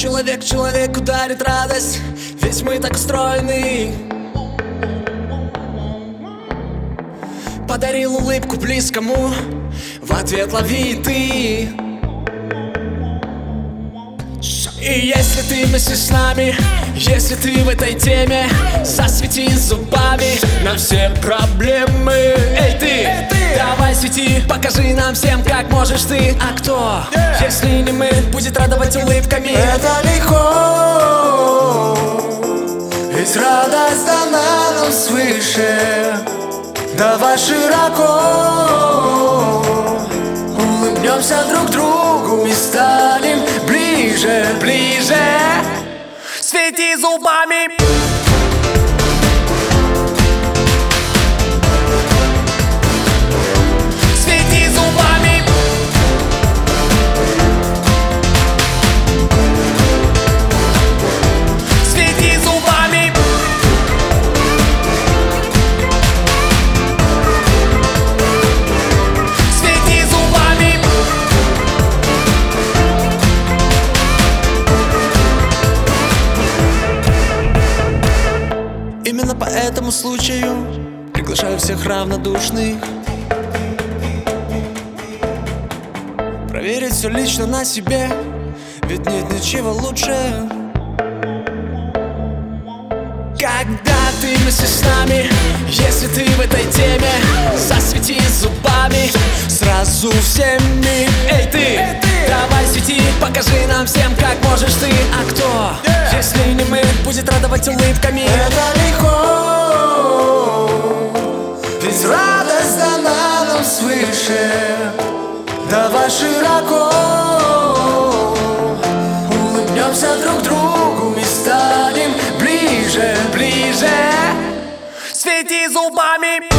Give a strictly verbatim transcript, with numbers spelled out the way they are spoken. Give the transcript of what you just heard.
Человек человеку дарит радость, ведь мы так устроены. Подарил улыбку близкому, в ответ лови ты. И если ты вместе с нами, если ты в этой теме, засвети зубами на все проблемы. Эй ты, Эй, ты! Давай свети, покажи нам всем, как можешь ты. А кто, yeah. если не мы, будет радовать улыбками? Это легко, ведь радость дана нам свыше. Давай широко улыбнемся друг другу и станем ближе, ближе. Свети зубами. Свети зубами. Свети зубами. Свети зубами. Именно по этому случаю приглашаю всех равнодушных проверить все лично на себе, ведь нет ничего лучше. Когда ты вместе с нами, если ты в этой теме, засвети зубами сразу всеми. Эй ты, Эй, ты! Давай свети, покажи нам всем, как можешь ты. А кто, yeah. если не мы, будет радовать улыбками? Это легко, ведь радость дана нам свыше. Давай широко улыбнемся друг другу и станем ближе, ближе. Свети зубами.